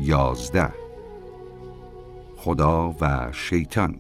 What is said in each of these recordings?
11. خدا و شیطان.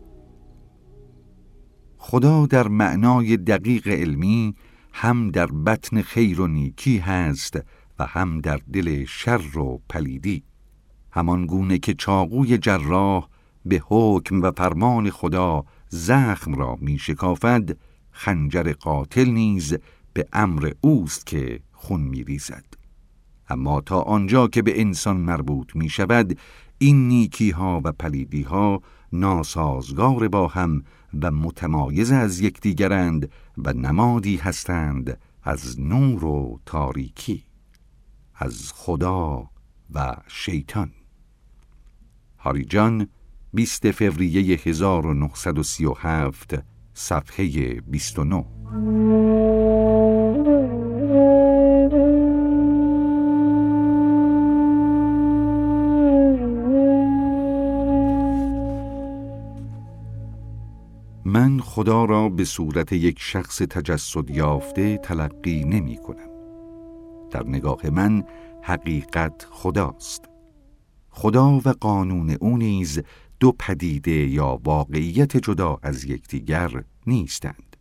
خدا در معنای دقیق علمی هم در بطن خیر و نیکی هست و هم در دل شر و پلیدی، همان گونه که چاقوی جراح به حکم و فرمان خدا زخم را می شکافد، خنجر قاتل نیز به امر اوست که خون می ریزد. اما تا آنجا که به انسان مربوط می شود، این نیکی ها و پلیدی ها ناسازگار با هم و متمایز از یکدیگرند و نمادی هستند از نور و تاریکی، از خدا و شیطان. هاری جان، 20 فوریه 1937، صفحه 29. من خدا را به صورت یک شخص تجسد یافته تلقی نمی کنم. در نگاه من حقیقت خداست. خدا و قانون او نیز دو پدیده یا واقعیت جدا از یکدیگر نیستند.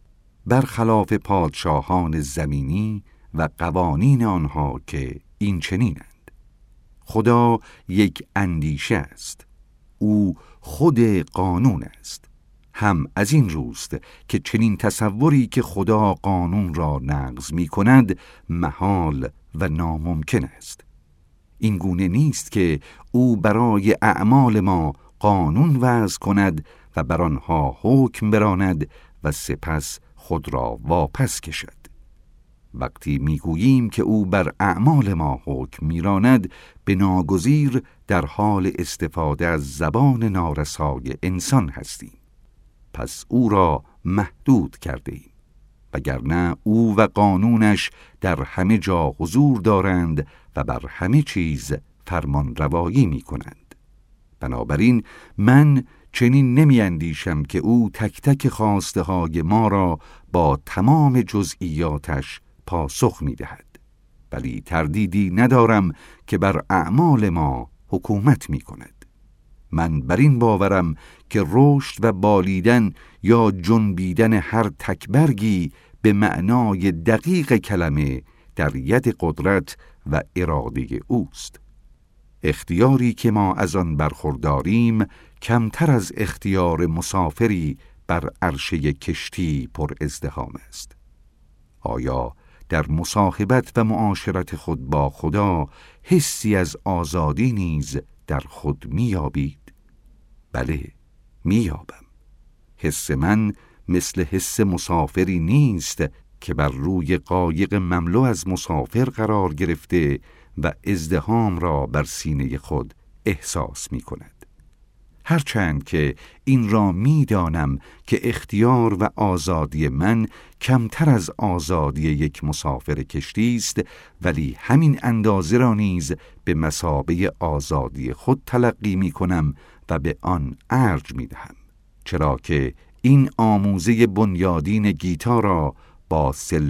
برخلاف پادشاهان زمینی و قوانین آنها که این چنینند. خدا یک اندیشه است. او خود قانون است. هم از این روست که چنین تصوری که خدا قانون را نقض می کند محال و ناممکن است. این گونه نیست که او برای اعمال ما قانون وضع کند و بر آنها حکم براند و سپس خود را واپس کشد. وقتی میگوییم که او بر اعمال ما حکم میراند، به ناگزیر در حال استفاده از زبان نارسای انسان هستیم. پس او را محدود کرده ایم، وگرنه او و قانونش در همه جا حضور دارند و بر همه چیز فرمان روایی می کنند. بنابراین من چنین نمی اندیشم که او تک تک خواسته های ما را با تمام جزئیاتش پاسخ می دهد، ولی تردیدی ندارم که بر اعمال ما حکومت می کند. من بر این باورم که رشد و بالیدن یا جنبیدن هر تکبرگی به معنای دقیق کلمه در ید قدرت و اراده اوست. اختیاری که ما از آن برخورداریم کمتر از اختیار مسافری بر عرشه کشتی پر ازدحام است. آیا در مصاحبت و معاشرت خود با خدا حسی از آزادی نیز در خود میابید؟ بله، میابم. حس من مثل حس مسافری نیست که بر روی قایق مملو از مسافر قرار گرفته و ازدحام را بر سینه خود احساس می کند. هرچند که این را میدانم که اختیار و آزادی من کمتر از آزادی یک مسافر کشتی است، ولی همین اندازه را نیز به مثابه آزادی خود تلقی می کنم و به آن ارج می دهم، چرا که این آموزه بنیادین گیتا را با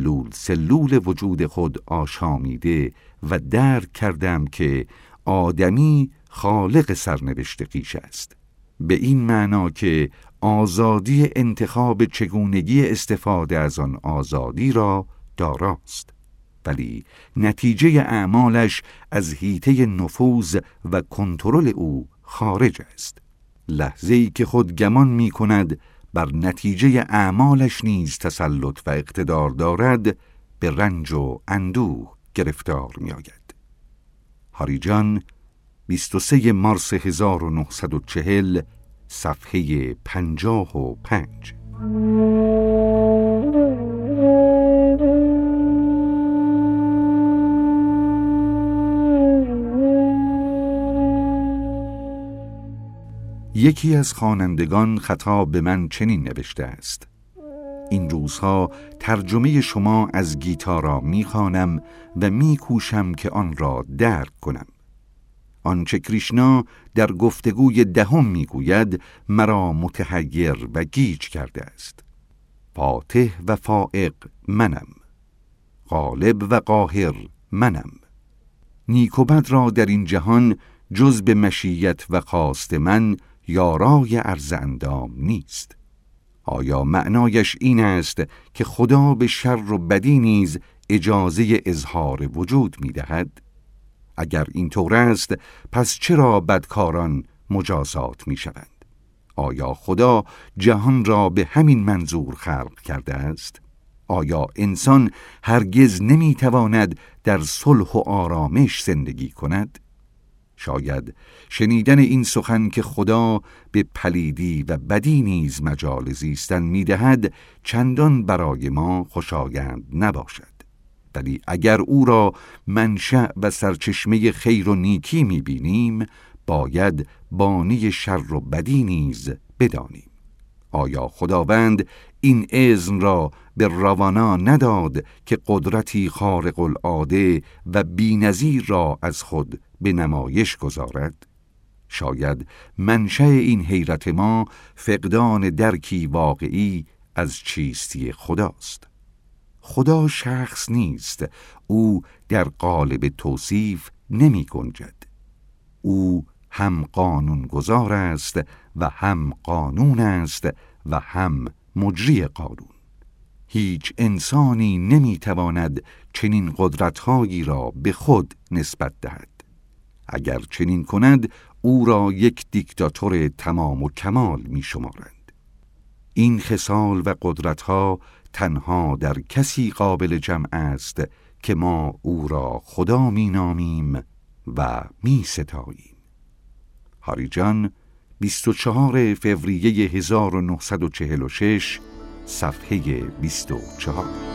سلول وجود خود آشامیده و درک کردم که آدمی خالق سرنوشت خویش است، به این معنا که آزادی انتخاب چگونگی استفاده از آن آزادی را داراست، ولی نتیجه اعمالش از حیطه نفوذ و کنترل او خارج است. لحظه‌ای که خود گمان می کند بر نتیجه اعمالش نیز تسلط و اقتدار دارد، به رنج و اندوه گرفتار می آید. هاری جان، 23 مارس 1940، صفحه 55. یکی از خوانندگان خطاب به من چنین نوشته است: این روزها ترجمه شما از گیتا را می‌خوانم و می‌کوشم که آن را درک کنم. آنچه کریشنا در گفتگوی 10 میگوید مرا متحیر و گیج کرده است. فاتح و فائق منم، غالب و قاهر منم، نیک و بد را در این جهان جز به مشیت و خواست من یارای عرض اندام نیست. آیا معنایش این است که خدا به شر و بدی نیز اجازه اظهار وجود می دهد؟ اگر این طور است، پس چرا بدکاران مجازات می شوند؟ آیا خدا جهان را به همین منظور خلق کرده است؟ آیا انسان هرگز نمی تواند در صلح و آرامش زندگی کند؟ شاید شنیدن این سخن که خدا به پلیدی و بدی نیز مجال زیستن می دهد چندان برای ما خوشایند نباشد. ولی اگر او را منشأ و سرچشمه خیر و نیکی می بینیم، باید بانی شر و بدی نیز بدانیم. آیا خداوند این اذن را به روانا نداد که قدرتی خارق العاده و بی‌نظیر را از خود به نمایش گذارد؟ شاید منشأ این حیرت ما فقدان درکی واقعی از چیستی خداست. خدا شخص نیست، او در قالب توصیف نمی گنجد. او هم قانون گذار است و هم قانون است و هم مجری قانون. هیچ انسانی نمی تواند چنین قدرت‌هایی را به خود نسبت دهد. اگر چنین کند، او را یک دیکتاتور تمام و کمال می شمارند. این خصال و قدرت‌ها تنها در کسی قابل جمع است که ما او را خدا می نامیم و می ستاییم. هاری جان، 24 فوریه 1946، صفحه 24.